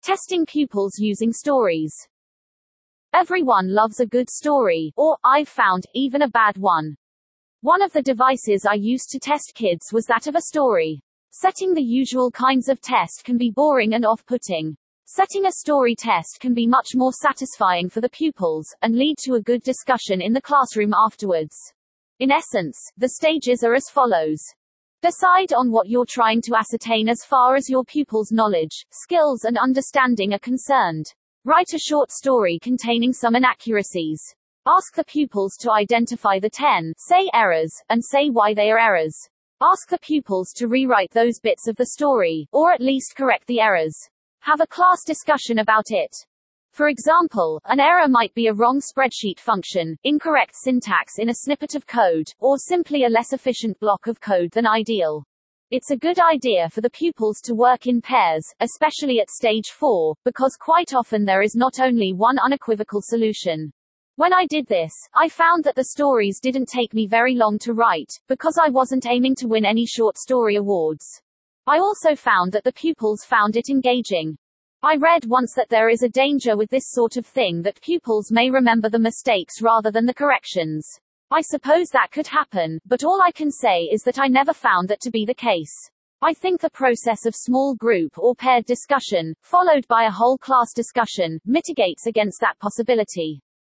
Testing pupils using stories. Everyone loves a good story, or, I've found, even a bad one. One of the devices I used to test kids was that of a story. Setting the usual kinds of test can be boring and off-putting. Setting a story test can be much more satisfying for the pupils, and lead to a good discussion in the classroom afterwards. In essence, the stages are as follows. Decide on what you're trying to ascertain as far as your pupils' knowledge, skills and understanding are concerned. Write a short story containing some inaccuracies. Ask the pupils to identify the 10, say, errors, and say why they are errors. Ask the pupils to rewrite those bits of the story, or at least correct the errors. Have a class discussion about it. For example, an error might be a wrong spreadsheet function, incorrect syntax in a snippet of code, or simply a less efficient block of code than ideal. It's a good idea for the pupils to work in pairs, especially at stage 4, because quite often there is not only one unequivocal solution. When I did this, I found that the stories didn't take me very long to write, because I wasn't aiming to win any short story awards. I also found that the pupils found it engaging. I read once that there is a danger with this sort of thing, that pupils may remember the mistakes rather than the corrections. I suppose that could happen, but all I can say is that I never found that to be the case. I think the process of small group or paired discussion, followed by a whole class discussion, mitigates against that possibility.